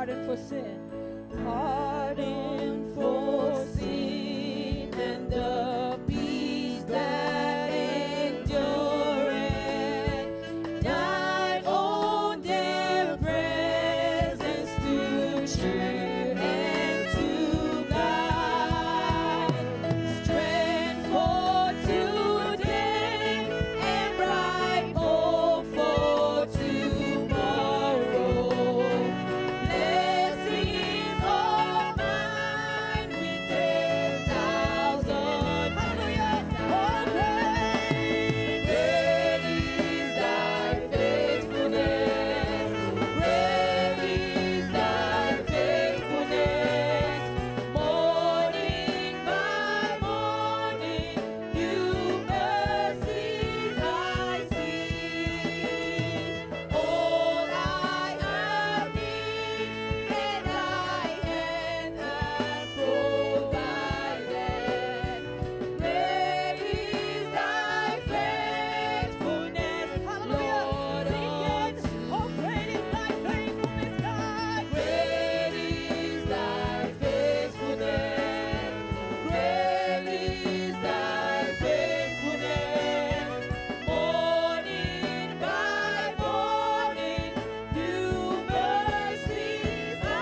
pardon for sin. Pardon for sin and the peace that endureth. Died on their presence to cheer and to guide. Strength for today and bright hope for tomorrow. Blessings all mine with 10,000. Hallelujah. Oh, great, great is thy faithfulness. Great is thy faithfulness. Morning by morning, new mercies I see. All I have needed, thy hand hath provided. Great is thy faithfulness, Lord, unto me. Oh, great is thy faithfulness, God. Great is thy faithfulness. Great is thy faithfulness. Morning by morning, new mercies I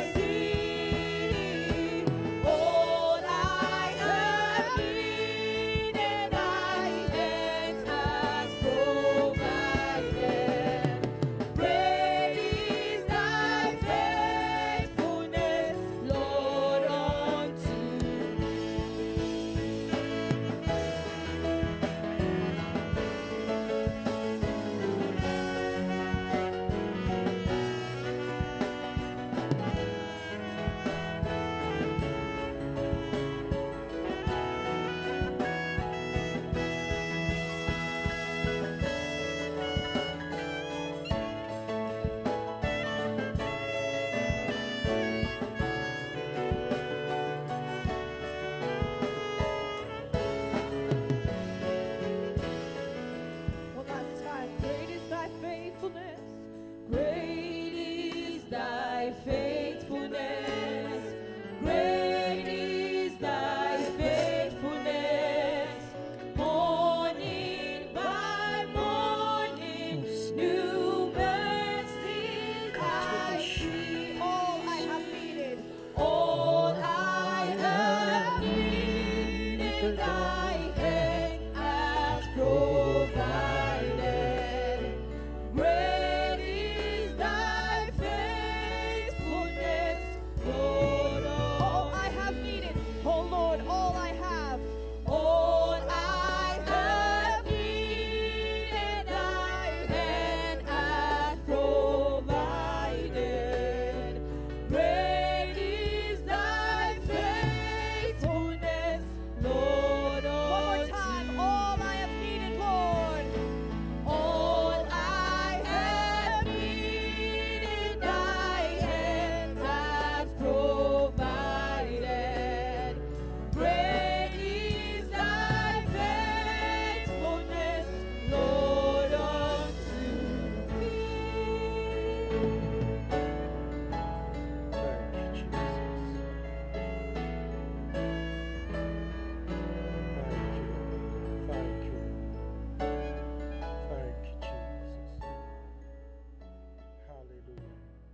see. All I have needed, thy hand has provided. Great is thy faithfulness, Lord, unto me. One last time. Great is thy faithfulness. Great is thy faithfulness. Great is thy faithfulness. Morning by morning, new mercies I see. All I have needed. All I have needed, thy hand has provided. Great is thy faithfulness, Lord. All I have needed, oh Lord, all I have. All I have needed, thy hand hath provided. Great is thy faithfulness, Lord. One more time. All I have needed, Lord. All I have needed, thy hand hath provided. Great is thy faithfulness, Lord, unto me. Thank you, Jesus. Thank you, Jesus. Hallelujah.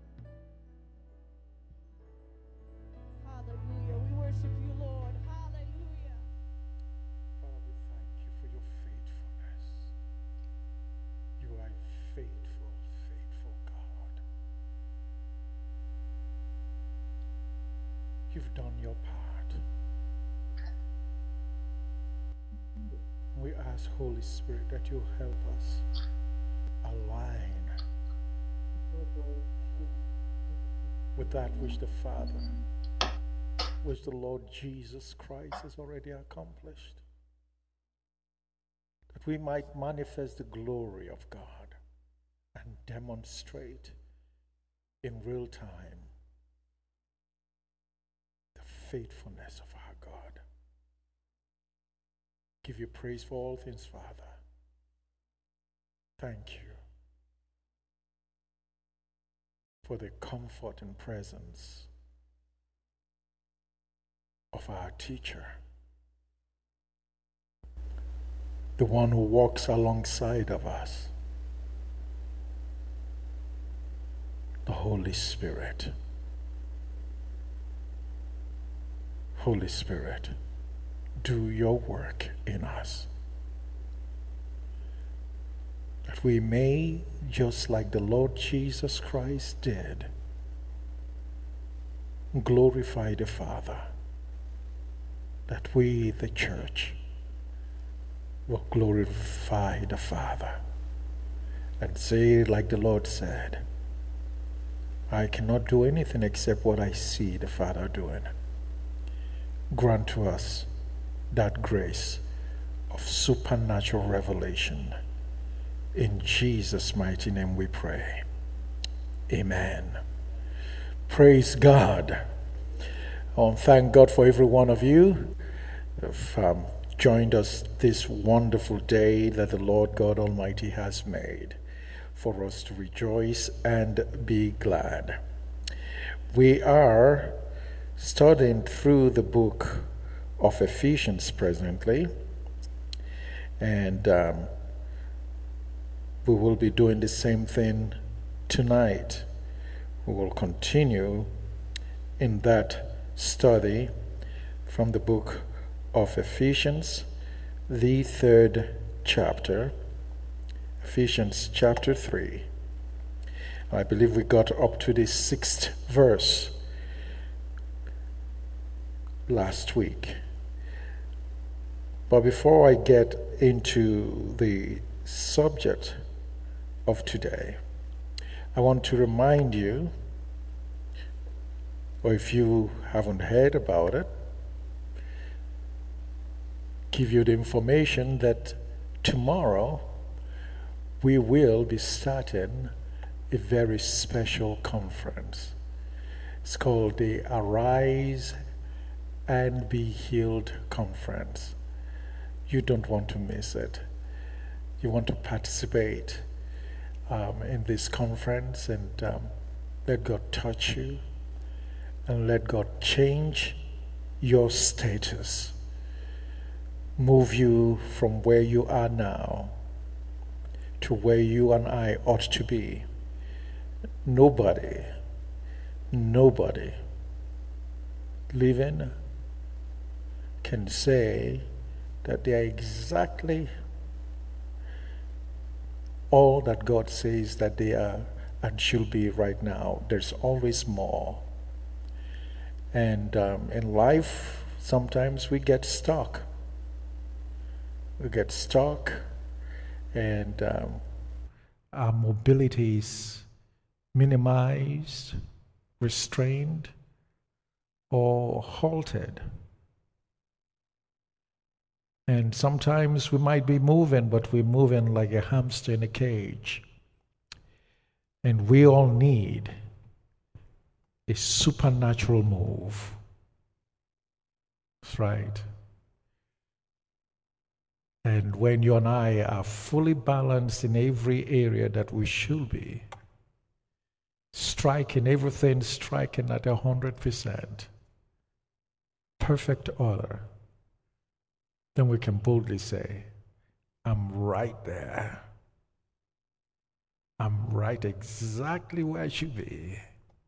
Hallelujah. We worship you, Lord. Hallelujah. Father, we thank you for your faithfulness. You are a faithful, faithful God. You've done your part. We ask, Holy Spirit, that you help us align with that which the Father, which the Lord Jesus Christ has already accomplished. That we might manifest the glory of God and demonstrate in real time the faithfulness of our God. Give you praise for all things, Father. Thank you. for the comfort and presence of our teacher, the one who walks alongside of us, the Holy Spirit. Holy Spirit, do your work in us, that we may, just like the Lord Jesus Christ did, glorify the Father, that we, the church, will glorify the Father and say, like the Lord said, I cannot do anything except what I see the Father doing. Grant to us that grace of supernatural revelation. In Jesus' mighty name we pray. Amen. Praise God. I want to thank God for every one of you who have joined us this wonderful day that the Lord God Almighty has made for us to rejoice and be glad. We are studying through the book of Ephesians presently, and we will be doing the same thing tonight. We will continue in that study from the book of Ephesians, the 3rd chapter, Ephesians chapter 3. I believe we got up to the 6th verse last week. But before I get into the subject of today, I want to remind you, or if you haven't heard about it, give you the information that tomorrow we will be starting a very special conference. It's called the Arise and Be Healed Conference. You don't want to miss it. You want to participate in this conference and let God touch you and let God change your status, move you from where you are now to where you and I ought to be. Nobody living can say that they are exactly all that God says that they are and should be right now. There's always more. And in life, sometimes we get stuck. And our mobility is minimized, restrained, or halted. And sometimes we might be moving, but we're moving like a hamster in a cage. And we all need a supernatural move. That's right. And when you and I are fully balanced in every area that we should be, striking everything, striking at 100%, perfect order, then we can boldly say, I'm right there. I'm right exactly where I should be.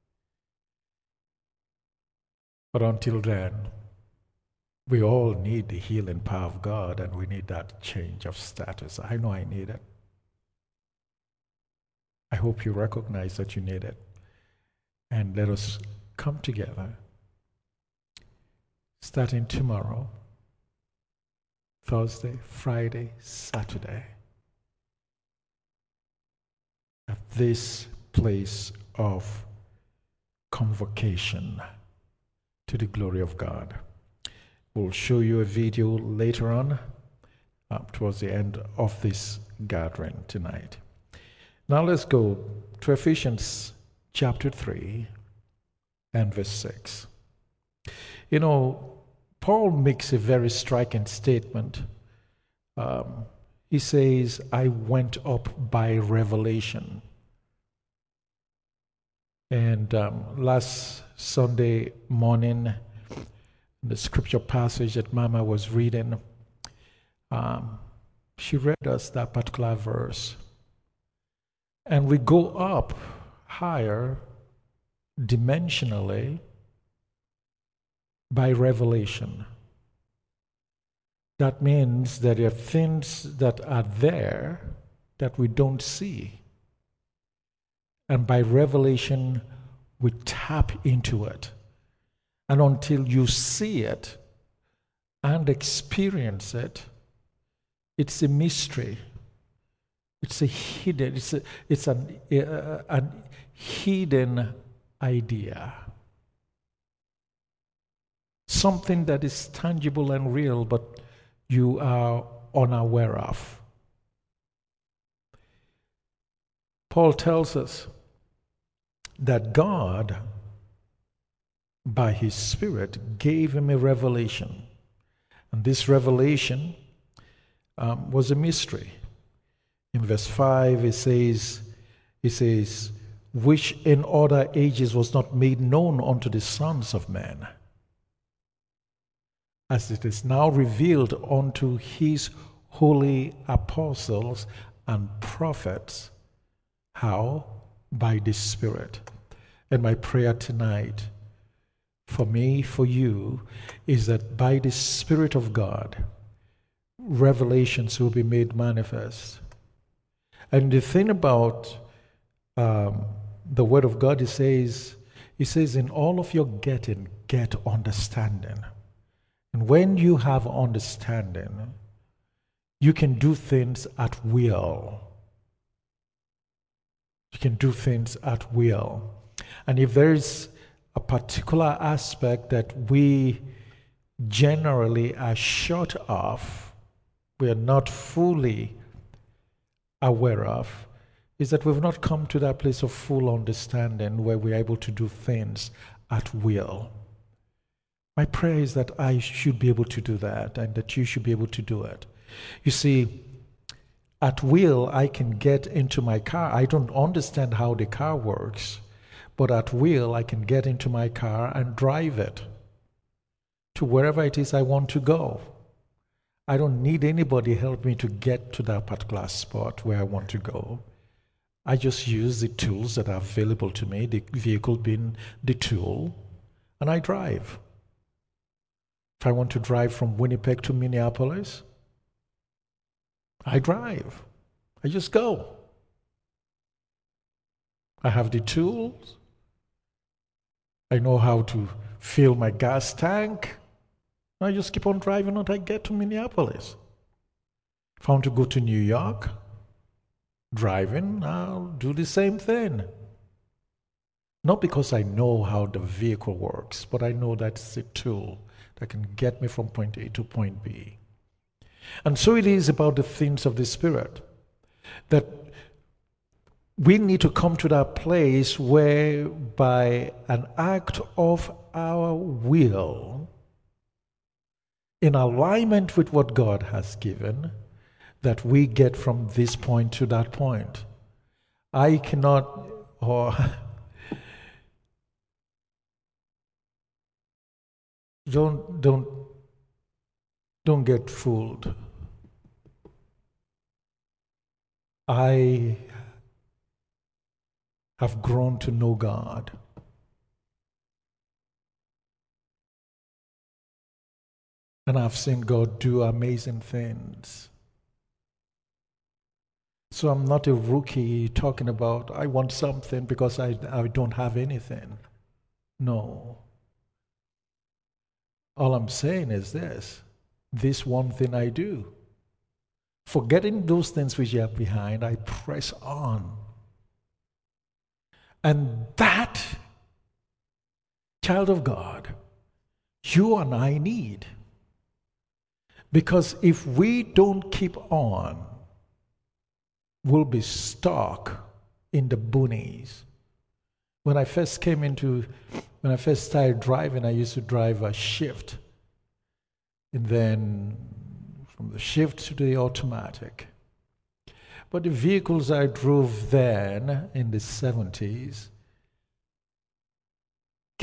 But until then, we all need the healing power of God, and we need that change of status. I know I need it. I hope you recognize that you need it. And let us come together, starting tomorrow, Thursday, Friday, Saturday, at this place of convocation to the glory of God. We'll show you a video later on, towards the end of this gathering tonight. Now let's go to Ephesians chapter 3 and verse 6. You know, Paul makes a very striking statement. He says, I went up by revelation. And last Sunday morning, the scripture passage that Mama was reading, she read us that particular verse. And we go up higher dimensionally by revelation. That means that there are things that are there that we don't see. And by revelation, we tap into it. And until you see it and experience it, it's a mystery. It's a hidden, it's an hidden idea. Something that is tangible and real, but you are unaware of. Paul tells us that God, by his Spirit, gave him a revelation. And this revelation was a mystery. In verse 5, it says, which in other ages was not made known unto the sons of men, as it is now revealed unto his holy apostles and prophets. How? By the Spirit. And my prayer tonight, for me, for you, is that by the Spirit of God, revelations will be made manifest. And the thing about the Word of God, it says, in all of your getting, get understanding. And when you have understanding, you can do things at will. You can do things at will. And if there is a particular aspect that we generally are short of, we are not fully aware of, is that we've not come to that place of full understanding where we're able to do things at will. My prayer is that I should be able to do that and that you should be able to do it. You see, at will, I can get into my car. I don't understand how the car works, but at will, I can get into my car and drive it to wherever it is I want to go. I don't need anybody help me to get to that particular spot where I want to go. I just use the tools that are available to me, the vehicle being the tool, and I drive. If I want to drive from Winnipeg to Minneapolis, I drive. I just go. I have the tools. I know how to fill my gas tank. I just keep on driving until I get to Minneapolis. If I want to go to New York, driving, I'll do the same thing. Not because I know how the vehicle works, but I know that's a tool that can get me from point A to point B. And so it is about the things of the Spirit, that we need to come to that place where by an act of our will, in alignment with what God has given, that we get from this point to that point. I cannot, or don't get fooled. I have grown to know God. And I've seen God do amazing things. So I'm not a rookie talking about, I want something because I don't have anything. No. All I'm saying is this one thing I do. Forgetting those things which are behind, I press on. And that, child of God, you and I need. Because if we don't keep on, we'll be stuck in the boonies. When I first started driving, I used to drive a shift. And then from the shift to the automatic. But the vehicles I drove then in the 70s,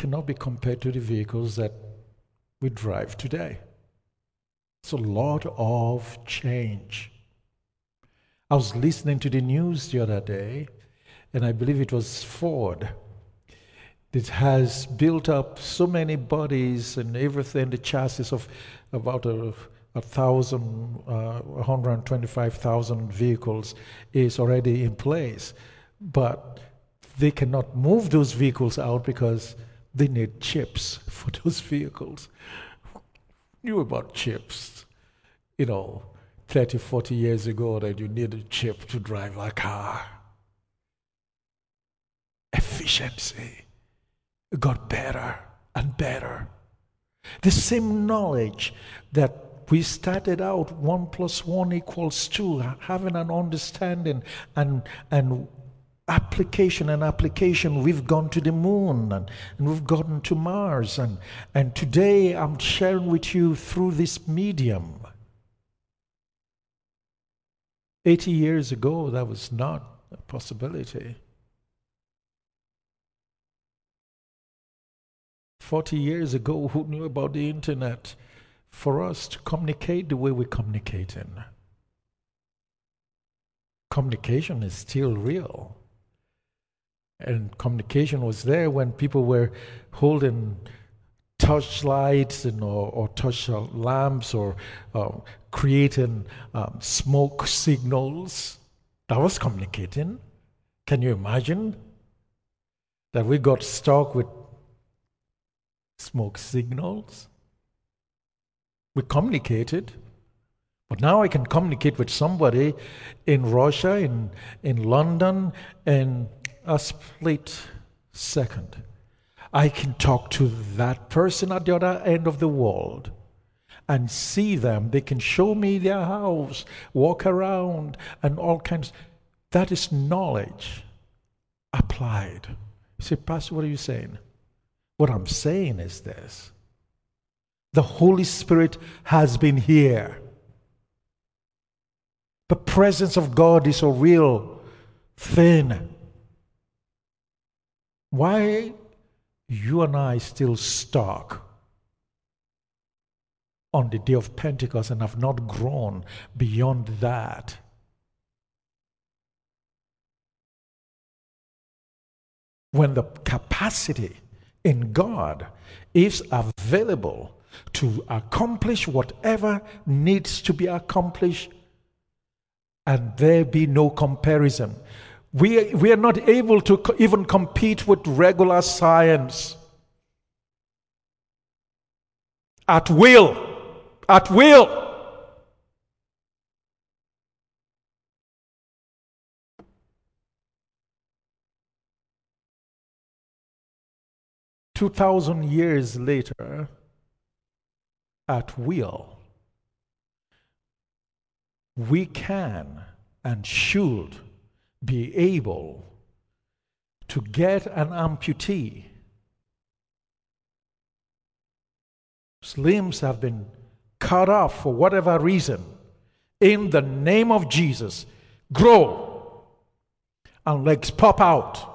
cannot be compared to the vehicles that we drive today. It's a lot of change. I was listening to the news the other day, and I believe it was Ford. It has built up so many bodies and everything, the chassis of about 125,000 vehicles is already in place. But they cannot move those vehicles out because they need chips for those vehicles. Knew about chips, 30, 40 years ago that you need a chip to drive a car. Efficiency got better and better. The same knowledge that we started out 1 + 1 = 2, having an understanding and application, we've gone to the moon and we've gotten to Mars, and today I'm sharing with you through this medium. 80 years ago, that was not a possibility. 40 years ago, who knew about the internet? For us to communicate the way we're communicating. Communication is still real. And communication was there when people were holding touch lights or touch lamps or creating smoke signals. That was communicating. Can you imagine that we got stuck with smoke signals? We communicated, but now I can communicate with somebody in Russia, in London, in a split second. I can talk to that person at the other end of the world and see them. They can show me their house, walk around, and all kinds. That is knowledge applied. You say, Pastor, what are you saying? What I'm saying is this. The Holy Spirit has been here. The presence of God is a real thing. Why you and I still stuck on the day of Pentecost and have not grown beyond that? When the capacity in God is available to accomplish whatever needs to be accomplished, and there be no comparison. We are not able to even compete with regular science. At will. 2,000 years later, at will, we can and should be able to get an amputee whose limbs have been cut off for whatever reason, in the name of Jesus, grow and legs pop out.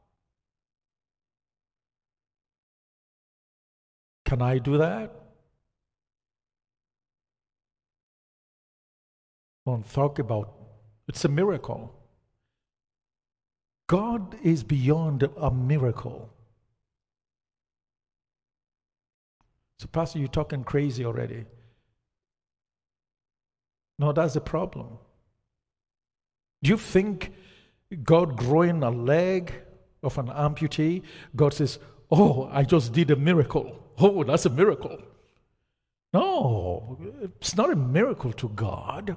Can I do that? Don't talk about it's a miracle. God is beyond a miracle. So, Pastor, you're talking crazy already. No, that's the problem. Do you think God growing a leg of an amputee, God says, oh, I just did a miracle. Oh, that's a miracle. No, it's not a miracle to God.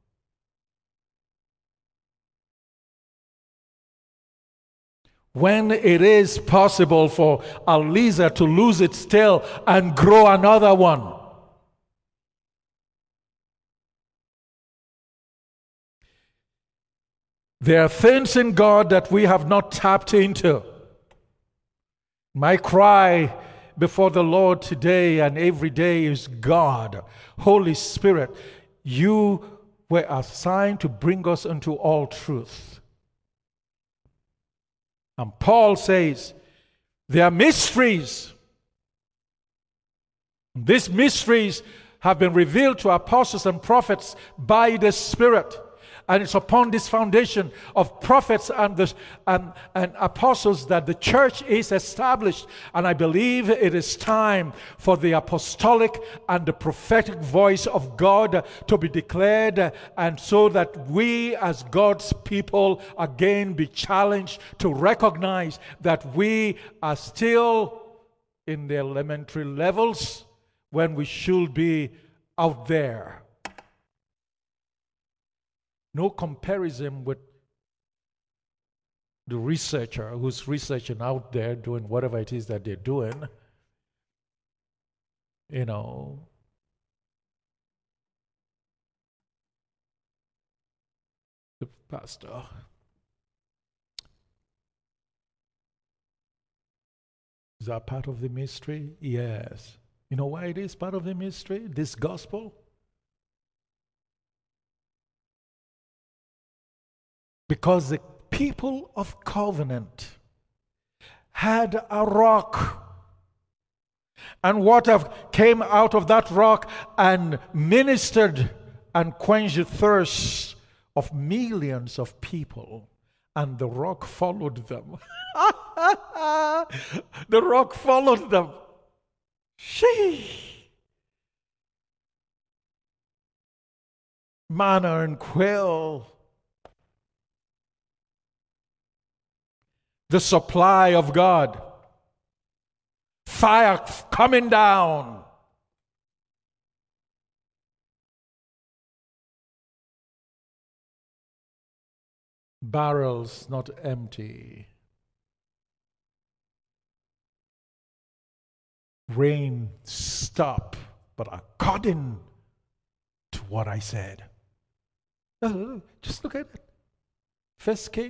When it is possible for a lizard to lose its tail and grow another one, there are things in God that we have not tapped into. My cry before the Lord today and every day is, God, Holy Spirit, you were assigned to bring us into all truth. And Paul says, They are mysteries. These mysteries have been revealed to apostles and prophets by the Spirit. And it's upon this foundation of prophets and apostles that the church is established. And I believe it is time for the apostolic and the prophetic voice of God to be declared, and so that we as God's people again be challenged to recognize that we are still in the elementary levels when we should be out there. No comparison with the researcher who's researching out there doing whatever it is that they're doing. You know, the pastor. Is that part of the mystery? Yes. You know why it is part of the mystery? This gospel? Because the people of covenant had a rock, and water came out of that rock and ministered and quenched the thirst of millions of people, and the rock followed them. The rock followed them. Manna and quail. The supply of God. Fire coming down. Barrels not empty. Rain stop, but according to what I said. Just look at it. First Kings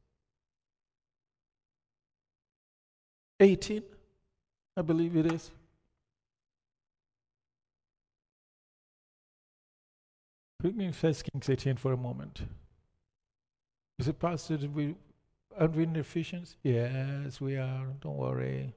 18, I believe it is. Bring me First Kings 18 for a moment. Is it Pastor? Aren't we in Ephesians? Yes, we are. Don't worry.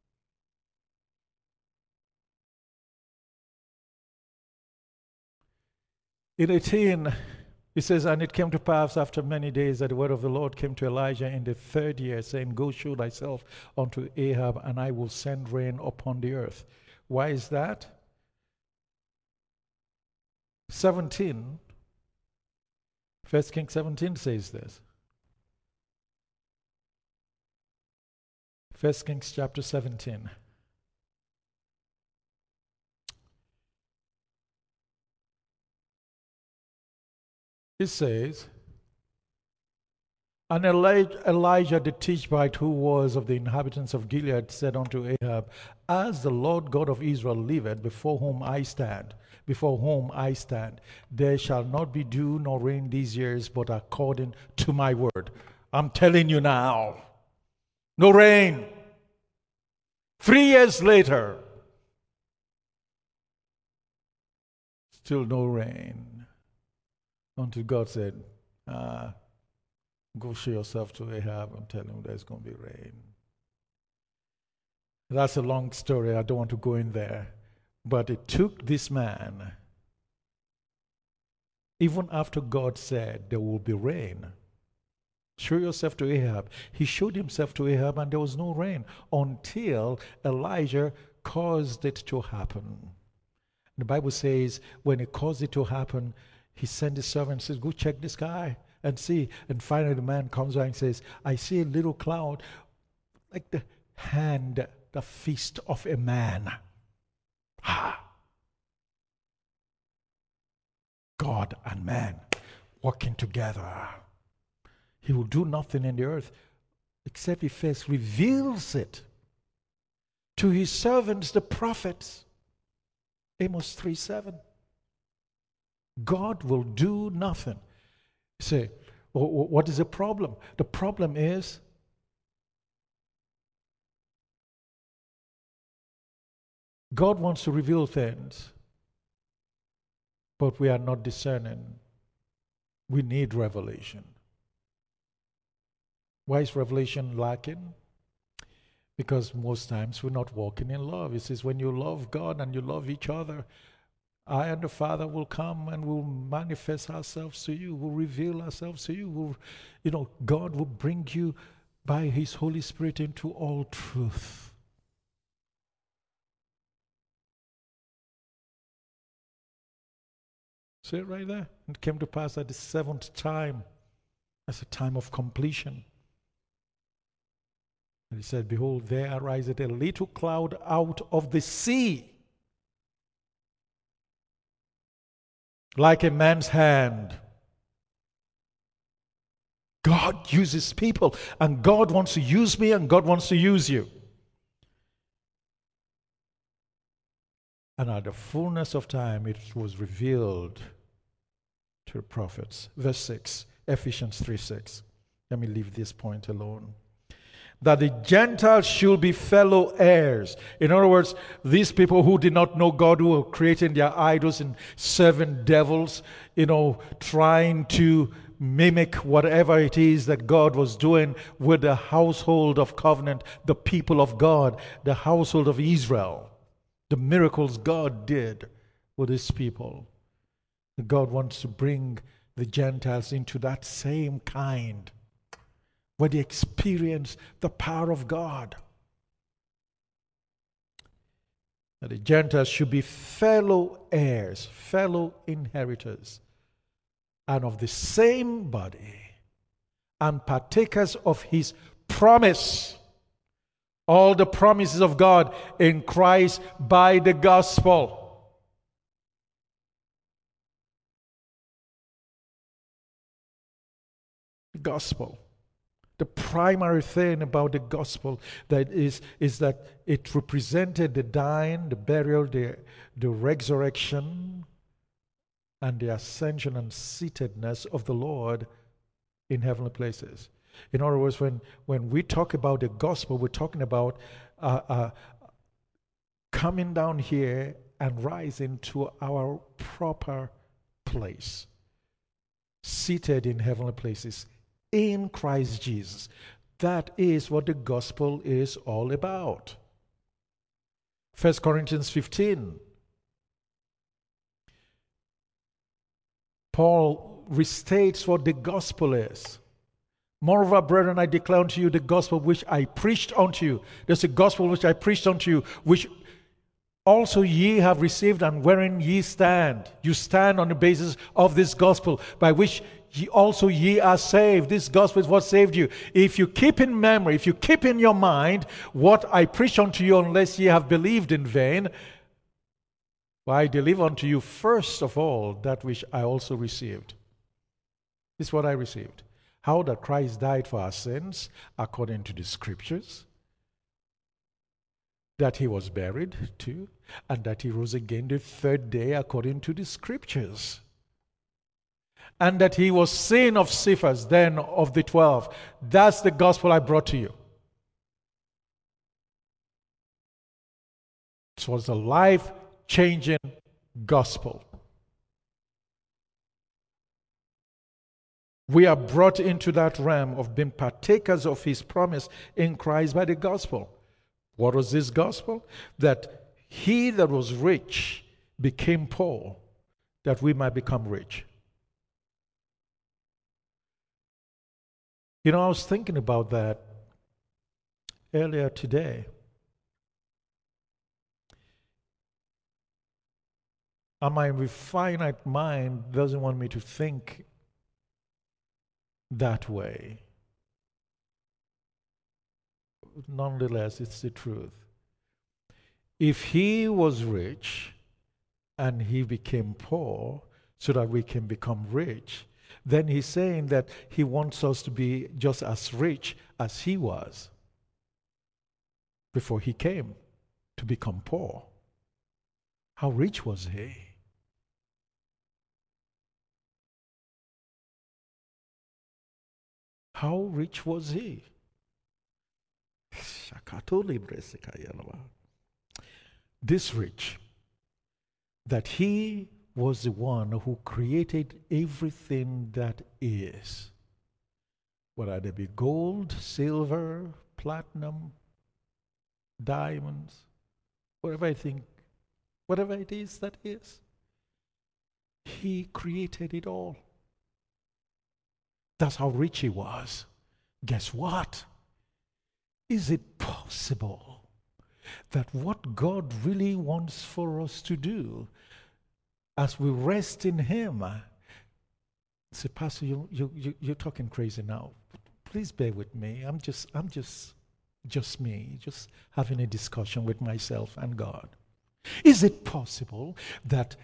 In 18, it says, and it came to pass after many days that the word of the Lord came to Elijah in the 3rd year, saying, go show thyself unto Ahab, and I will send rain upon the earth. Why is that? 17, 1 Kings 17 says this. 1 Kings chapter 17. It says, and Elijah the Tishbite, who was of the inhabitants of Gilead, said unto Ahab, as the Lord God of Israel liveth, before whom I stand, there shall not be dew nor rain these years, but according to my word. I'm telling you now, no rain. 3 years later, still no rain. Until God said, go show yourself to Ahab and tell him there's going to be rain. That's a long story. I don't want to go in there. But it took this man, even after God said there will be rain, show yourself to Ahab. He showed himself to Ahab and there was no rain until Elijah caused it to happen. The Bible says when he caused it to happen, he sent his servant and says, go check the sky and see. And finally the man comes out and says, I see a little cloud like the hand, the fist of a man. God and man working together. He will do nothing in the earth except he first reveals it to his servants, the prophets. Amos 3:7. God will do nothing. You say, what is the problem? The problem is God wants to reveal things, but we are not discerning. We need revelation. Why is revelation lacking? Because most times we're not walking in love. It says when you love God and you love each other, I and the Father will come and will manifest ourselves to you, will reveal ourselves to you. God will bring you by His Holy Spirit into all truth. See it right there? It came to pass at the seventh time, as a time of completion. And He said, behold, there ariseth a little cloud out of the sea, like a man's hand. God uses people, and God wants to use me, and God wants to use you. And at the fullness of time, it was revealed to the prophets. Verse 6, Ephesians 3:6. Let me leave this point alone. That the Gentiles should be fellow heirs. In other words, these people who did not know God, who were creating their idols and serving devils, trying to mimic whatever it is that God was doing with the household of covenant, the people of God, the household of Israel, the miracles God did with His people. God wants to bring the Gentiles into that same kind, where they experience the power of God. That the Gentiles should be fellow heirs, fellow inheritors, and of the same body, and partakers of His promise. All the promises of God in Christ by the gospel. The gospel. The primary thing about the gospel that is that it represented the dying, the burial, the resurrection, and the ascension and seatedness of the Lord in heavenly places. In other words, when we talk about the gospel, we're talking about coming down here and rising to our proper place, seated in heavenly places in Christ Jesus. That is what the gospel is all about. 1 Corinthians 15. Paul restates what the gospel is. Moreover, brethren, I declare unto you the gospel which I preached unto you. There's a gospel which I preached unto you, which also ye have received, and wherein ye stand. You stand on the basis of this gospel, by which ye are saved. This gospel is what saved you. If you keep in memory, if you keep in your mind what I preach unto you, unless ye have believed in vain, for I deliver unto you first of all that which I also received. This is what I received. How that Christ died for our sins according to the scriptures, that He was buried too, and that He rose again the third day according to the scriptures, and that He was seen of Cephas, then of the 12. That's the gospel I brought to you. It was a life-changing gospel. We are brought into that realm of being partakers of His promise in Christ by the gospel. What was this gospel? That He that was rich became poor, that we might become rich. I was thinking about that earlier today. And my finite mind doesn't want me to think that way. Nonetheless, it's the truth. If He was rich and He became poor so that we can become rich, then He's saying that He wants us to be just as rich as He was before He came to become poor. How rich was He? How rich was He? This rich, that He was the one who created everything that is, whether they be gold, silver, platinum, diamonds, whatever I think, whatever it is that is. He created it all. That's how rich he was. Guess what? Is it possible that what God really wants for us to do as we rest in him? Say, Pastor, you're talking crazy now. Please bear with me. I'm just me, just having a discussion with myself and God. Is it possible that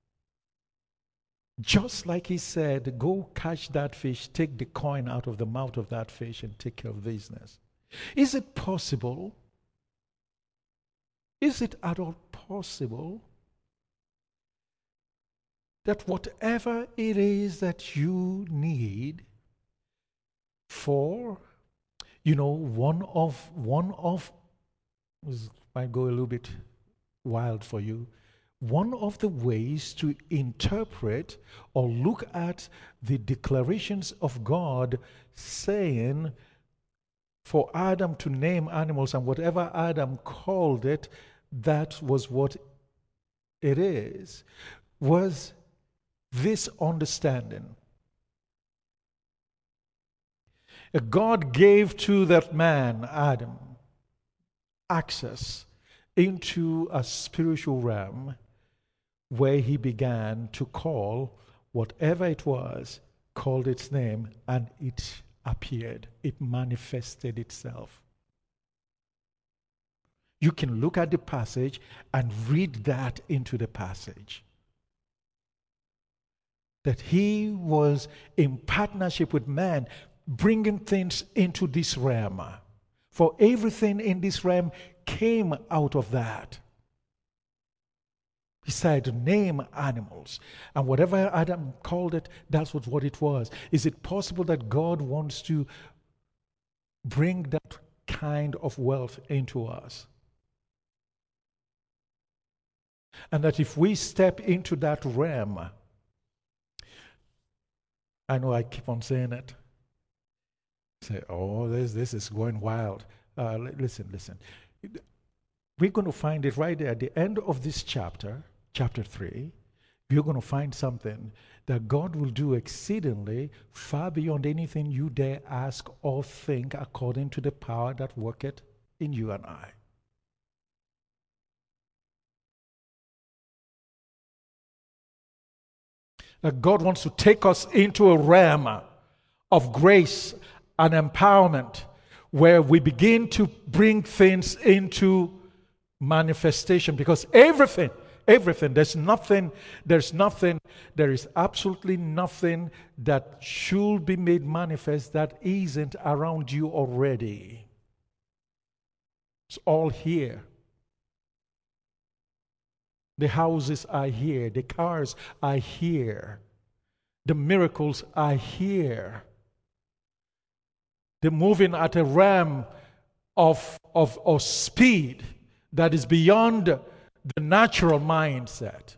just like he said, go catch that fish, take the coin out of the mouth of that fish and take care of business? Is it possible? Is it at all possible that whatever it is that you need for, one of this might go a little bit wild for you, one of the ways to interpret or look at the declarations of God saying for Adam to name animals, and whatever Adam called it, that was what it is, was this understanding. God gave to that man, Adam, access into a spiritual realm where he began to call whatever it was, called its name, and it appeared. It manifested itself. You can look at the passage and read that into the passage. That he was in partnership with man, bringing things into this realm. For everything in this realm came out of that. He decided to name animals. And whatever Adam called it, that's what it was. Is it possible that God wants to bring that kind of wealth into us? And that if we step into that realm, I know I keep on saying it. Say, oh, this is going wild. Listen. We're going to find it right there at the end of this chapter 3. You're going to find something that God will do exceedingly far beyond anything you dare ask or think, according to the power that worketh in you and I. That God wants to take us into a realm of grace and empowerment where we begin to bring things into manifestation, because everything, there is absolutely nothing that should be made manifest that isn't around you already. It's all here. The houses are here, the cars are here, the miracles are here. They're moving at a realm of speed that is beyond the natural mindset.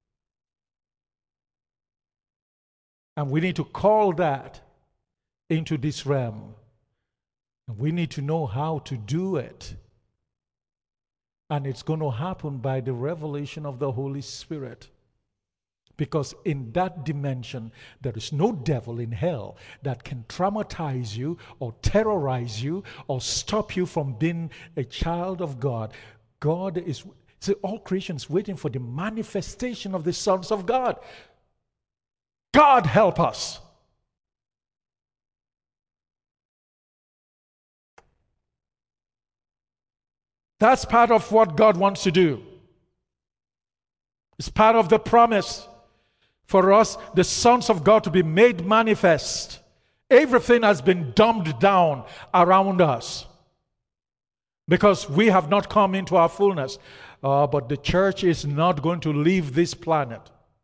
And we need to call that into this realm. And we need to know how to do it. And it's going to happen by the revelation of the Holy Spirit. Because in that dimension, there is no devil in hell that can traumatize you or terrorize you or stop you from being a child of God. God is, all creations waiting for the manifestation of the sons of God. God help us. That's part of what God wants to do. It's part of the promise for us, the sons of God, to be made manifest. Everything has been dumbed down around us because we have not come into our fullness. But the church is not going to leave this planet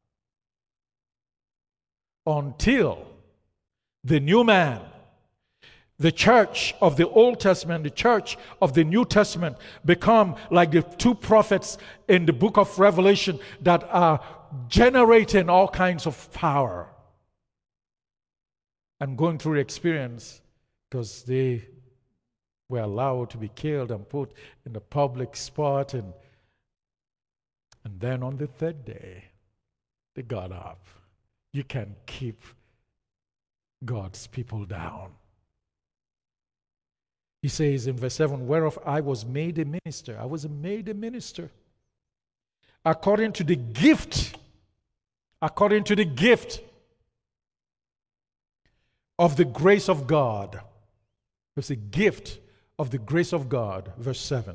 until the new man, the church of the Old Testament, the church of the New Testament, become like the two prophets in the book of Revelation that are generating all kinds of power and going through experience, because they were allowed to be killed and put in the public spot. And then on the third day, they got up. You can keep God's people down. He says in verse 7, whereof I was made a minister. I was made a minister. According to the gift of the grace of God. It's a gift of the grace of God. Verse 7.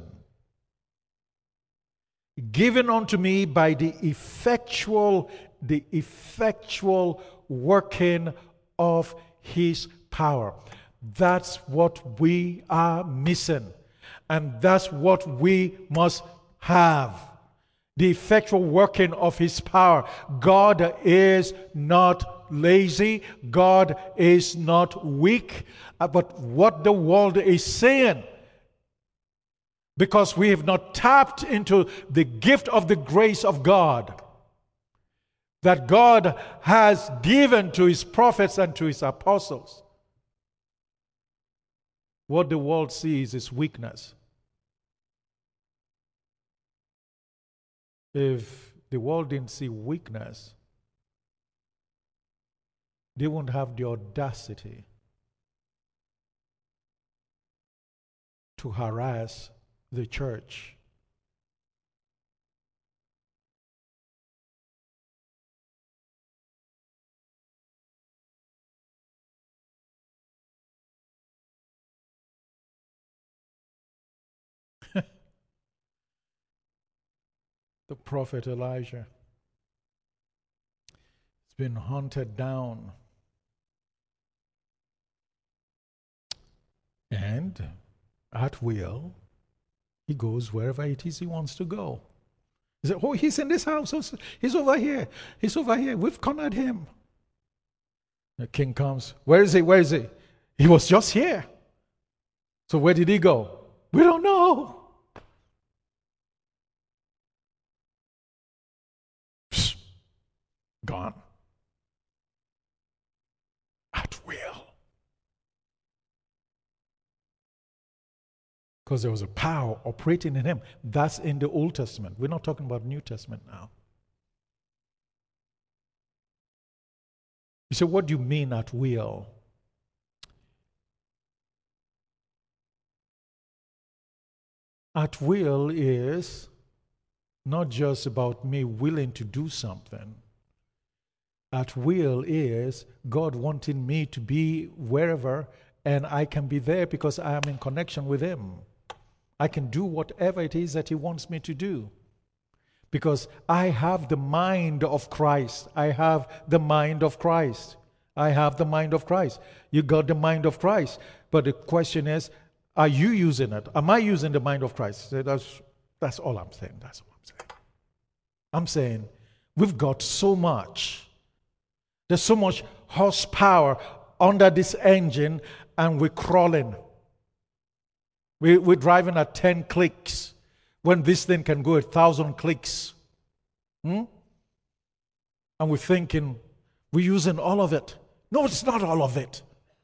Given unto me by the effectual working of his power. That's what we are missing. And that's what we must have. The effectual working of his power. God is not lazy. God is not weak. But what the world is saying, because we have not tapped into the gift of the grace of God that God has given to his prophets and to his apostles. What the world sees is weakness. If the world didn't see weakness, they won't have the audacity to harass the church. The prophet Elijah has been hunted down. And at will, he goes wherever it is he wants to go. He said, oh, he's in this house. He's over here. He's over here. We've cornered him. The king comes. Where is he? Where is he? He was just here. So where did he go? We don't know. Psst. Gone. At will. Because there was a power operating in him. That's in the Old Testament. We're not talking about New Testament now. You say, what do you mean at will? At will is not just about me willing to do something. At will is God wanting me to be wherever, and I can be there because I am in connection with him. I can do whatever it is that he wants me to do. Because I have the mind of Christ. I have the mind of Christ. I have the mind of Christ. You got the mind of Christ. But the question is, are you using it? Am I using the mind of Christ? That's all I'm saying. That's all I'm saying. I'm saying we've got so much. There's so much horsepower under this engine, and we're crawling. We're driving at 10 clicks when this thing can go 1,000 clicks. And we're thinking we're using all of it. No, it's not all of it.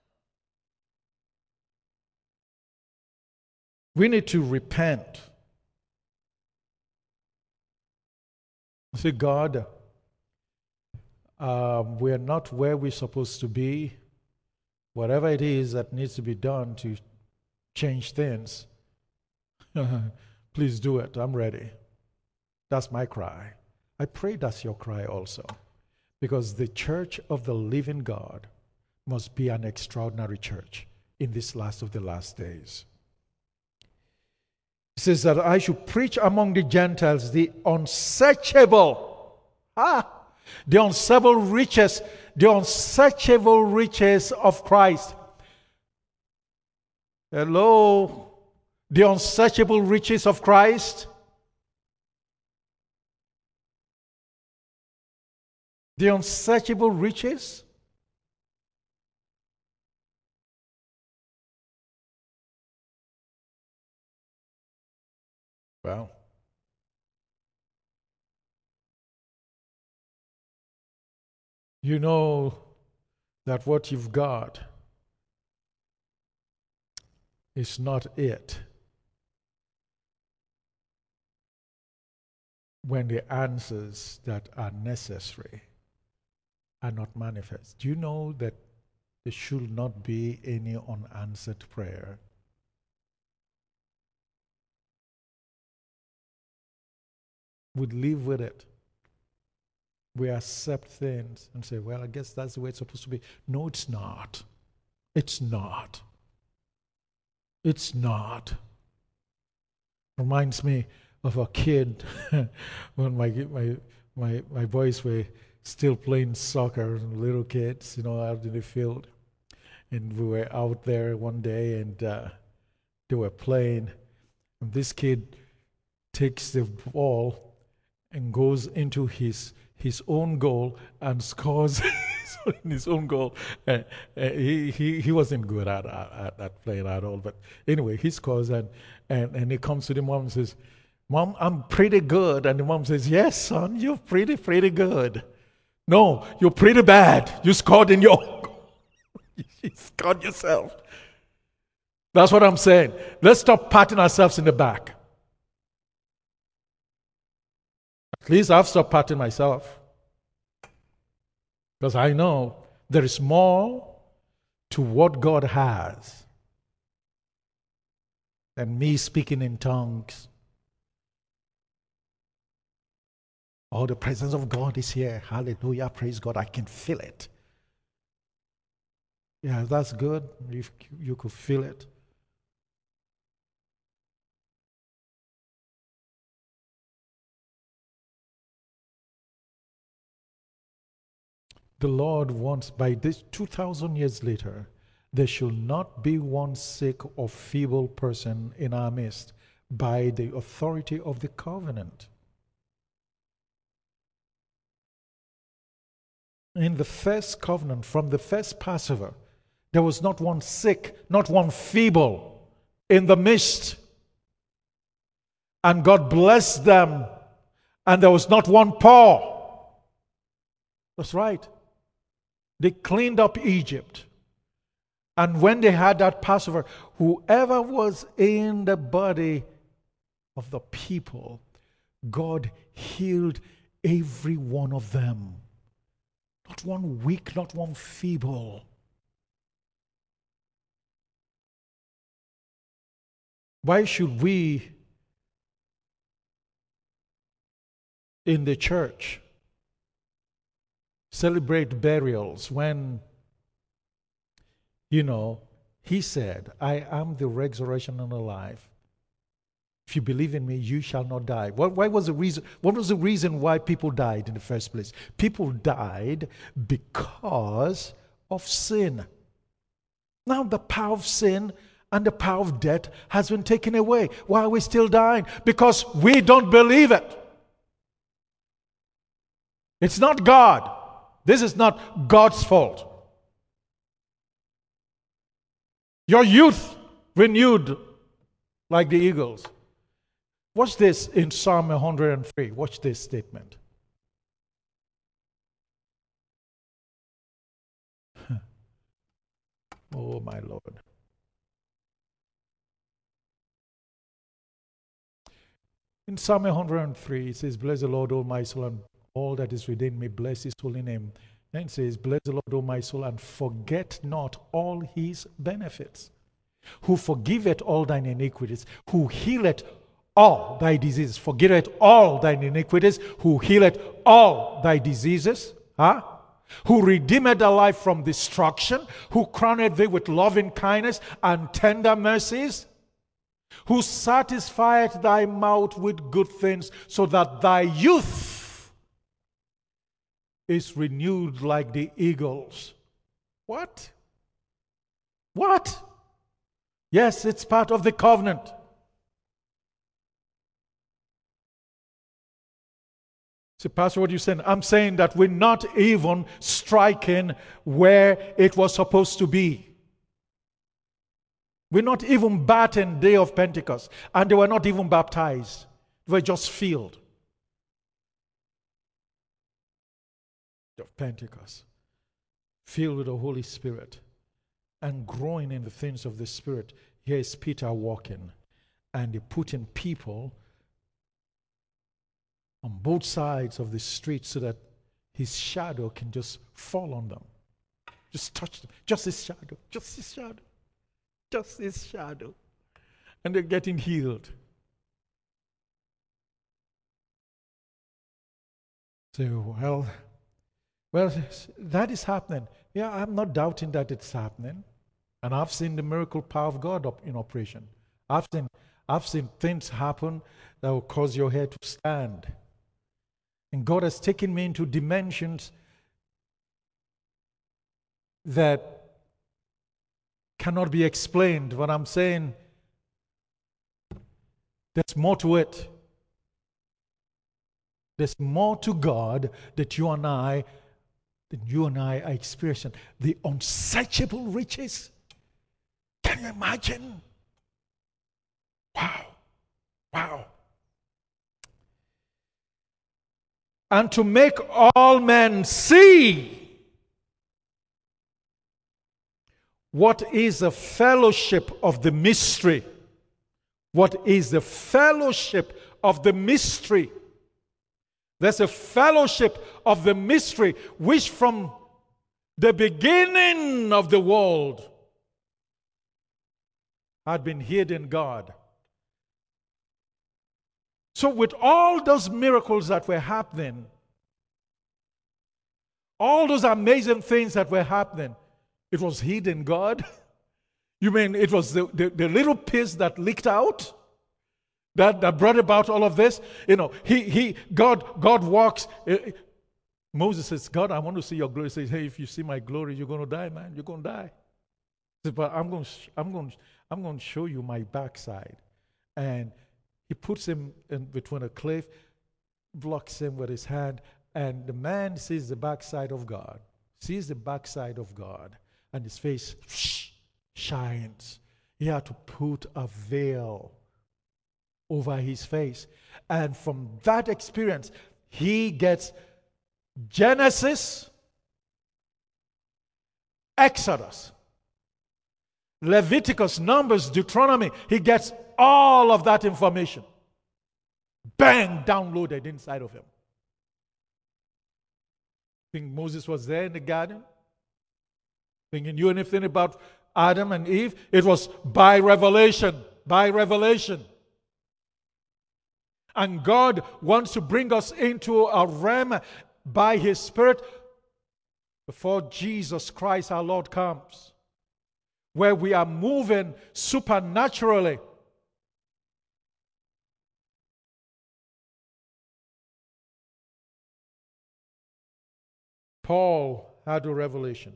We need to repent. Say, God, we're not where we're supposed to be. Whatever it is that needs to be done to change things, please do it. I'm ready. That's my cry. I pray that's your cry also. Because the church of the living God must be an extraordinary church in this last of the last days. It says that I should preach among the Gentiles the unsearchable riches of Christ. Hello? The unsearchable riches of Christ. The unsearchable riches. Well, you know that what you've got is not it when the answers that are necessary are not manifest. Do you know that there should not be any unanswered prayer? We live with it. We accept things and say, well, I guess that's the way it's supposed to be. No, it's not. It's not. It's not. Reminds me of a kid when my boys were still playing soccer, little kids, out in the field. And we were out there one day and they were playing. And this kid takes the ball and goes into his own goal and scores in his own goal. He wasn't good at playing at all. But anyway, he scores and he comes to the mom and says, Mom, I'm pretty good. And the mom says, yes, son, you're pretty good. No, you're pretty bad. You scored in your own goal. You scored yourself. That's what I'm saying. Let's stop patting ourselves in the back. At least I've stopped patting myself. Because I know there is more to what God has than me speaking in tongues. Oh, the presence of God is here. Hallelujah. Praise God. I can feel it. Yeah, that's good. If you could feel it. The Lord wants, by this 2,000 years later, there should not be one sick or feeble person in our midst by the authority of the covenant. In the first covenant, from the first Passover, there was not one sick, not one feeble in the midst. And God blessed them, and there was not one poor. That's right. They cleaned up Egypt. And when they had that Passover, whoever was in the body of the people, God healed every one of them. Not one weak, not one feeble. Why should we in the church celebrate burials when, he said, I am the resurrection and the life. If you believe in me, you shall not die. What was the reason why people died in the first place? People died because of sin. Now the power of sin and the power of death has been taken away. Why are we still dying? Because we don't believe it. It's not God. This is not God's fault. Your youth renewed like the eagles. Watch this in Psalm 103. Watch this statement. Oh, my Lord. In Psalm 103, it says, bless the Lord, O my soul, and all that is within me, bless his holy name. Then it says, bless the Lord, O my soul, and forget not all his benefits, who forgiveth all thine iniquities, who healeth all thy diseases, forgetteth all thine iniquities, who healeth all thy diseases, who redeemed thy life from destruction, who crowned thee with loving kindness and tender mercies, who satisfieth thy mouth with good things, so that thy youth is renewed like the eagles. What? Yes, it's part of the covenant. See, Pastor, what are you saying? I'm saying that we're not even striking where it was supposed to be. We're not even batting day of Pentecost. And they were not even baptized. They were just filled. Of Pentecost. Filled with the Holy Spirit. And growing in the things of the Spirit. here is Peter walking, and they put in people on both sides of the street so that his shadow can just fall on them. Just touch them. Just his shadow. Just his shadow. Just his shadow. And they're getting healed. So, well, that is happening. Yeah, I'm not doubting that it's happening. And I've seen the miracle power of God in operation. I've seen things happen that will cause your hair to stand. And God has taken me into dimensions that cannot be explained. What I'm saying, there's more to it. There's more to God that you and I are experiencing. The unsearchable riches. Can you imagine? Wow. Wow. And to make all men see what is the fellowship of the mystery. What is the fellowship of the mystery? There's a fellowship of the mystery which from the beginning of the world had been hid in God. So with all those miracles that were happening, all those amazing things that were happening, it was hid in God. You mean it was the little piece that leaked out? That brought about all of this? You know, God walks. Moses says, God, I want to see your glory. He says, hey, if you see my glory, you're going to die, man. You're going to die. He says, but I'm going to show you my backside. And he puts him in between a cliff, blocks him with his hand, and the man sees the backside of God. Sees the backside of God, and his face shines. He had to put a veil over his face. And from that experience, he gets Genesis, Exodus, Leviticus, Numbers, Deuteronomy. He gets all of that information. Bang, downloaded inside of him. Think Moses was there in the garden? Think he knew anything about Adam and Eve? It was by revelation. By revelation. And God wants to bring us into a realm by His Spirit before Jesus Christ our Lord comes, where we are moving supernaturally. Paul had a revelation.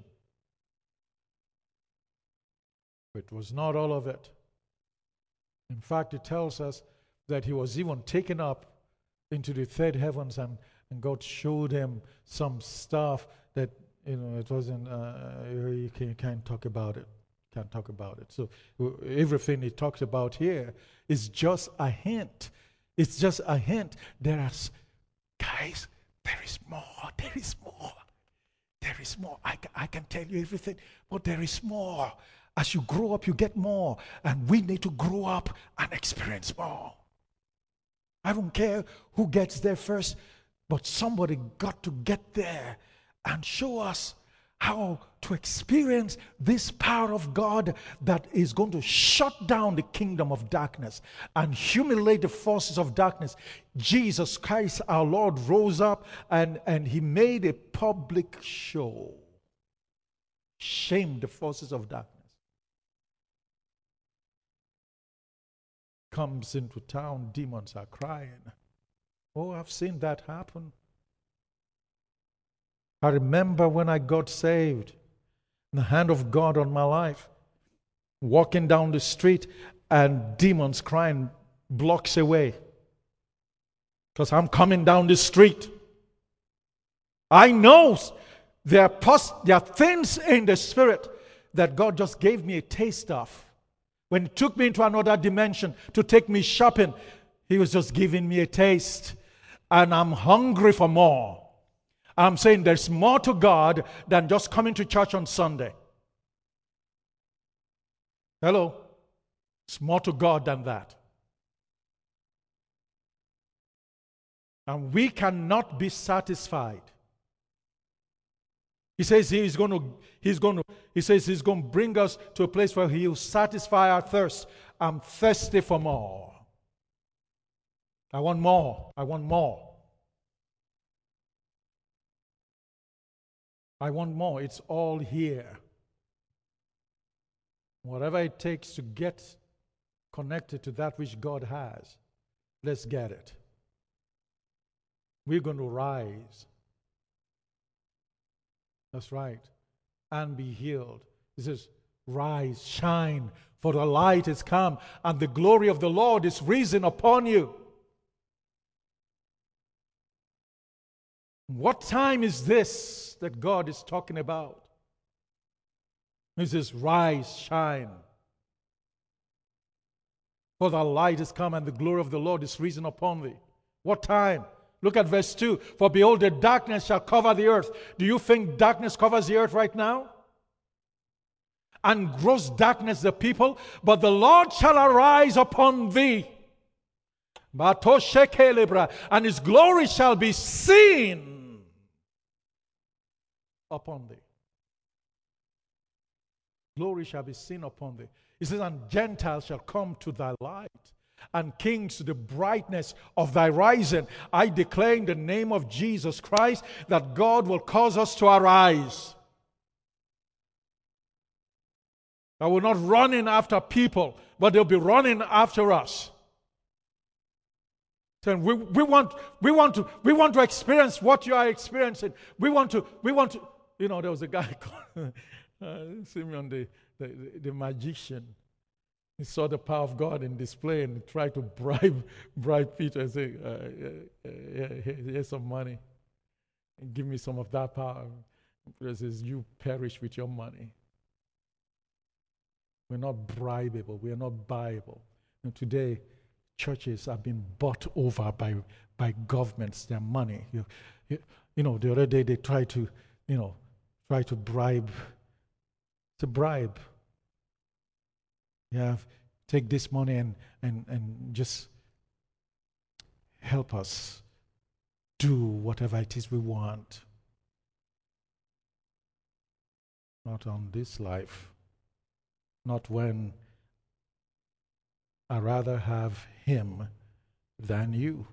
It was not all of it. In fact, it tells us that he was even taken up into the third heavens, and God showed him some stuff that, it wasn't, you can't talk about it. Can't talk about it. So everything he talks about here is just a hint. It's just a hint. Guys, there is more. There is more. There is more. I can tell you everything, but there is more. As you grow up, you get more. And we need to grow up and experience more. I don't care who gets there first, but somebody got to get there and show us how to experience this power of God that is going to shut down the kingdom of darkness and humiliate the forces of darkness. Jesus Christ, our Lord, rose up and He made a public show. Shamed the forces of darkness. Comes into town, demons are crying. Oh, I've seen that happen. I remember when I got saved, the hand of God on my life, walking down the street and demons crying blocks away because I'm coming down the street. I know there are things in the spirit that God just gave me a taste of. When He took me into another dimension to take me shopping, He was just giving me a taste. And I'm hungry for more. I'm saying there's more to God than just coming to church on Sunday. Hello? It's more to God than that. And we cannot be satisfied. He says he's going to bring us to a place where he'll satisfy our thirst. I'm thirsty for more. I want more. I want more. I want more. It's all here. Whatever it takes to get connected to that which God has, let's get it. We're going to rise. That's right. And be healed. He says, rise, shine, for the light is come, and the glory of the Lord is risen upon you. What time is this that God is talking about? He says, rise, shine, for the light is come, and the glory of the Lord is risen upon thee. What time? Look at verse 2. For behold, the darkness shall cover the earth. Do you think darkness covers the earth right now? And gross darkness the people. But the Lord shall arise upon thee. And his glory shall be seen upon thee. Glory shall be seen upon thee. He says, and Gentiles shall come to thy light, and kings to the brightness of thy rising. I declare in the name of Jesus Christ that God will cause us to arise. That we're not running after people, but they'll be running after us. So we want to experience what you are experiencing. We want to. You know, there was a guy called Simeon, the magician. He saw the power of God in display and tried to bribe Peter and say, here's some money. And give me some of that power. And Peter says, you perish with your money. We're not bribable. We are not buyable. And today, churches are being bought over by governments, their money. You know, the other day they tried to bribe. It's a bribe. Yeah, take this money and just help us do whatever it is we want. Not on this life. Not when I rather have him than you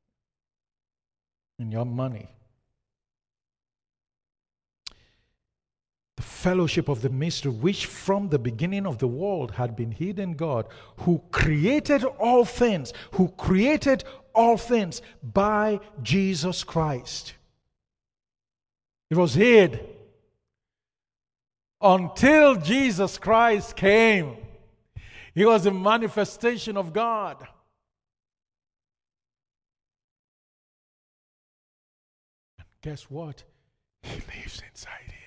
and your money. The fellowship of the mystery, which from the beginning of the world had been hid in God, who created all things by Jesus Christ. It was hid until Jesus Christ came. He was a manifestation of God. And guess what? He lives inside here.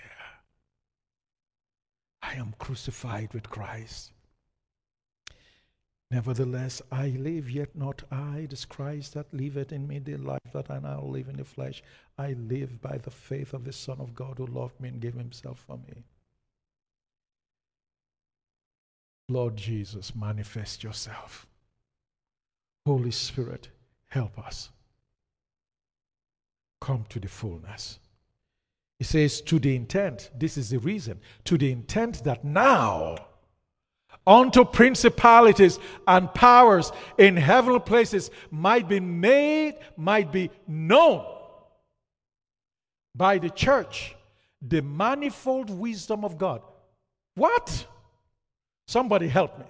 I am crucified with Christ. Nevertheless, I live, yet not I. It is Christ that liveth in me, the life that I now live in the flesh. I live by the faith of the Son of God who loved me and gave himself for me. Lord Jesus, manifest yourself. Holy Spirit, help us. Come to the fullness. He says, to the intent, this is the reason, to the intent that now unto principalities and powers in heavenly places might be known by the church the manifold wisdom of God. What? Somebody help me.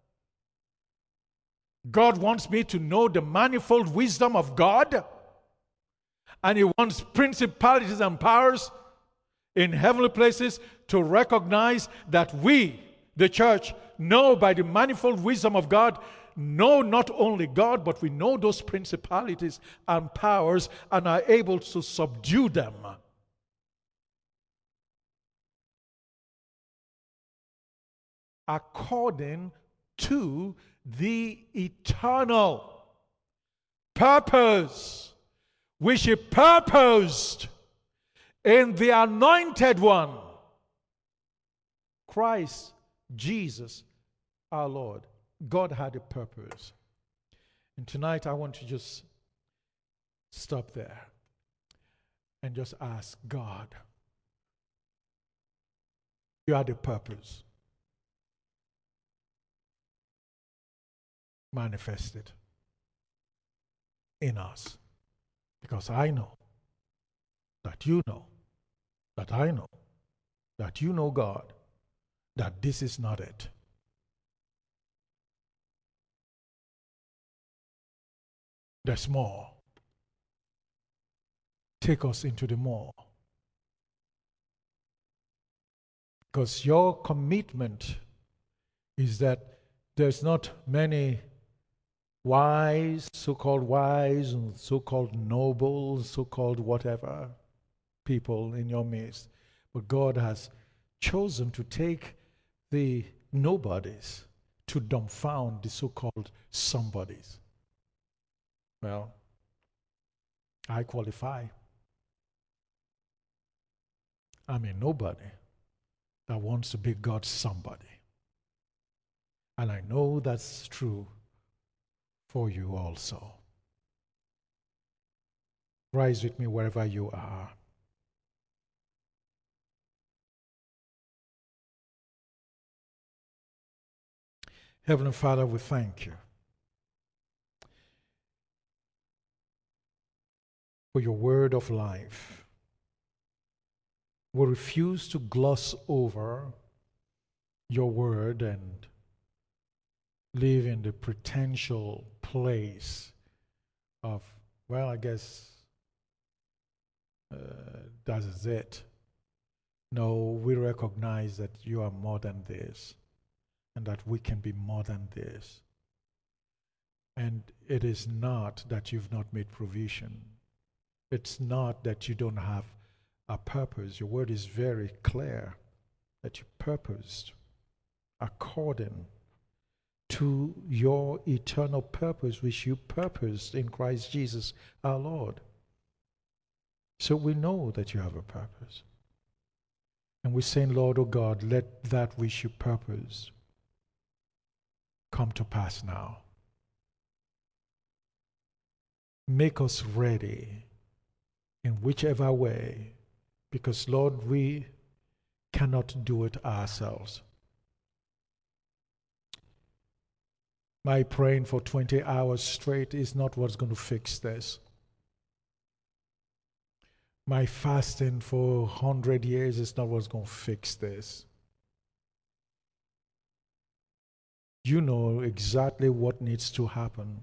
God wants me to know the manifold wisdom of God, and he wants principalities and powers in heavenly places to recognize that we, the church, know by the manifold wisdom of God, know not only God, but we know those principalities and powers and are able to subdue them. According to the eternal purpose which he purposed in the anointed one, Christ Jesus our Lord. God had a purpose. And tonight I want to just stop there and just ask God, you had a purpose. Manifested in us. Because I know that you know, that I know, that you know, God, that this is not it. There's more. Take us into the more. Because your commitment is that there's not many wise, and so-called noble, so-called whatever people in your midst. But God has chosen to take the nobodies to dumbfound the so-called somebodies. Well, I qualify. I'm a nobody that wants to be God's somebody. And I know that's true for you also. Rise with me wherever you are. Heavenly Father, we thank you for your word of life. We refuse to gloss over your word and live in the potential place of, well, I guess that is it. No, we recognize that you are more than this and that we can be more than this. And it is not that you've not made provision. It's not that you don't have a purpose. Your word is very clear that you purposed according to your eternal purpose, which you purposed in Christ Jesus our Lord. So we know that you have a purpose. And we're saying, Lord, oh God, let that which you purposed come to pass now. Make us ready in whichever way, because, Lord, we cannot do it ourselves. My praying for 20 hours straight is not what's going to fix this. My fasting for 100 years is not what's going to fix this. You know exactly what needs to happen.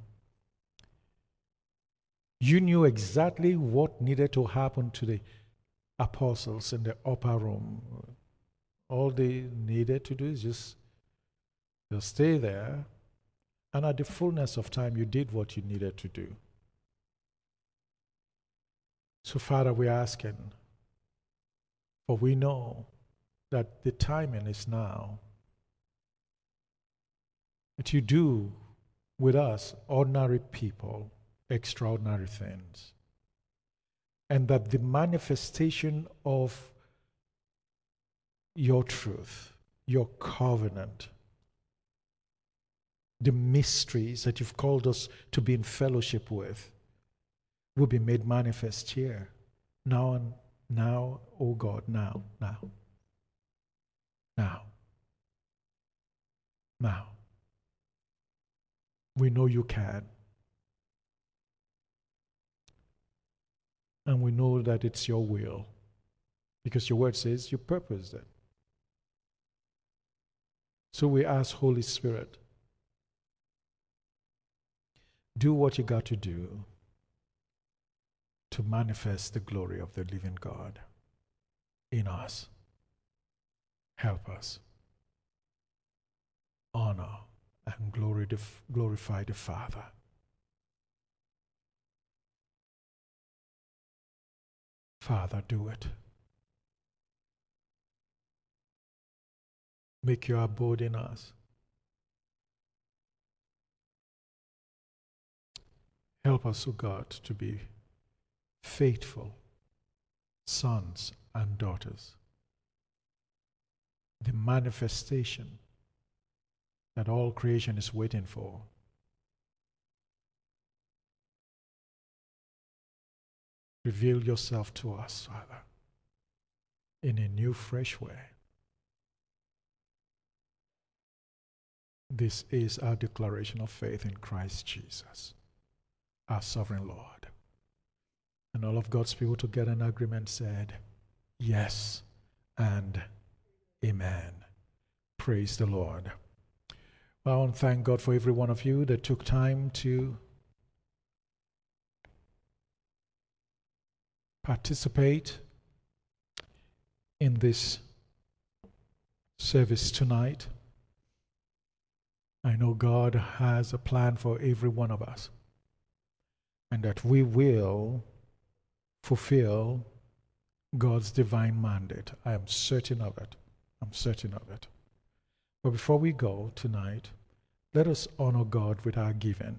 You knew exactly what needed to happen to the apostles in the upper room. All they needed to do is just stay there. And at the fullness of time, you did what you needed to do. So, Father, we're asking, for we know that the timing is now, that you do with us, ordinary people, extraordinary things. And that the manifestation of your truth, your covenant, the mysteries that you've called us to be in fellowship with, will be made manifest here. Now and now, oh God, now. We know you can. And we know that it's your will. Because your word says you purposed it. So we ask, Holy Spirit, do what you got to do to manifest the glory of the living God in us. Help us. Honor and glorify the Father. Father, do it. Make your abode in us. Help us, O God, to be faithful sons and daughters. The manifestation that all creation is waiting for. Reveal yourself to us, Father, in a new, fresh way. This is our declaration of faith in Christ Jesus, our sovereign Lord. And all of God's people together in agreement said, yes and amen. Praise the Lord. Well, I want to thank God for every one of you that took time to participate in this service tonight. I know God has a plan for every one of us, and that we will fulfill God's divine mandate. I am certain of it. I'm certain of it. But before we go tonight, let us honor God with our giving.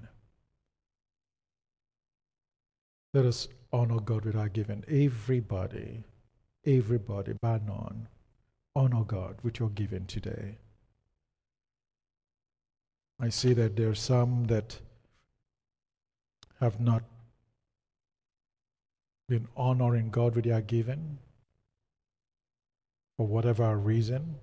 Let us honor God with our giving. Everybody, bar none, honor God with your giving today. I see that there are some that have not been honoring God with their giving for whatever reason.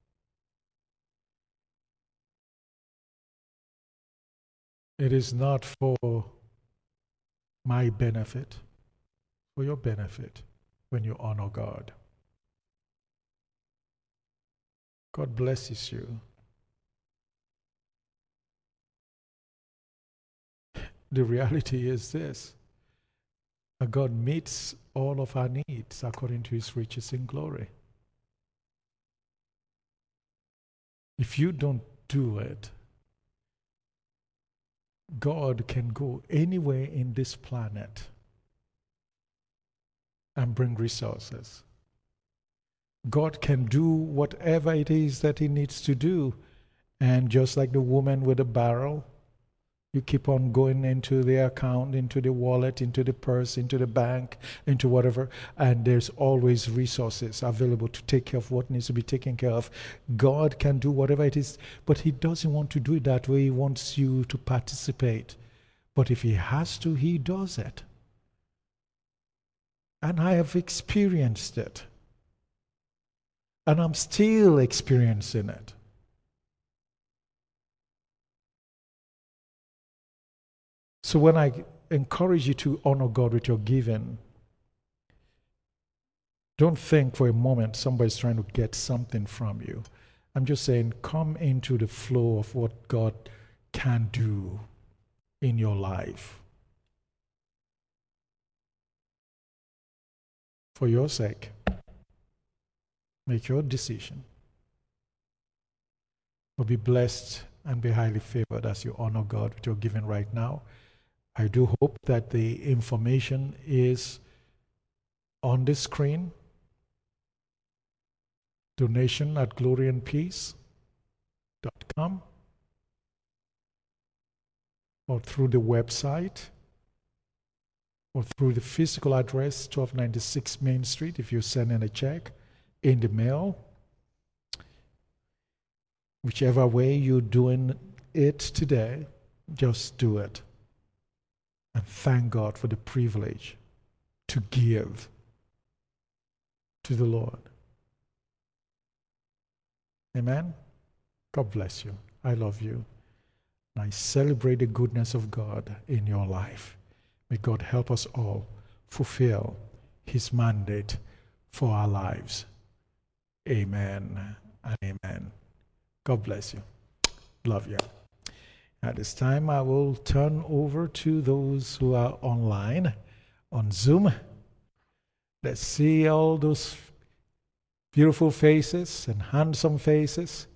It is not for my benefit, for your benefit when you honor God. God blesses you. The reality is this: God meets all of our needs according to His riches in glory. If you don't do it, God can go anywhere in this planet and bring resources. God can do whatever it is that He needs to do. And just like the woman with the barrel, you keep on going into the account, into the wallet, into the purse, into the bank, into whatever, and there's always resources available to take care of what needs to be taken care of. God can do whatever it is, but He doesn't want to do it that way. He wants you to participate. But if He has to, He does it. And I have experienced it. And I'm still experiencing it. So when I encourage you to honor God with your giving, don't think for a moment somebody's trying to get something from you. I'm just saying, come into the flow of what God can do in your life. For your sake, make your decision. But be blessed and be highly favored as you honor God with your giving right now. I do hope that the information is on the screen. Donation at gloryandpeace.com or through the website or through the physical address 1296 Main Street if you send in a check in the mail. Whichever way you're doing it today, just do it. And thank God for the privilege to give to the Lord. Amen? God bless you. I love you. And I celebrate the goodness of God in your life. May God help us all fulfill His mandate for our lives. Amen and amen. God bless you. Love you. At this time, I will turn over to those who are online on Zoom. Let's see all those beautiful faces and handsome faces.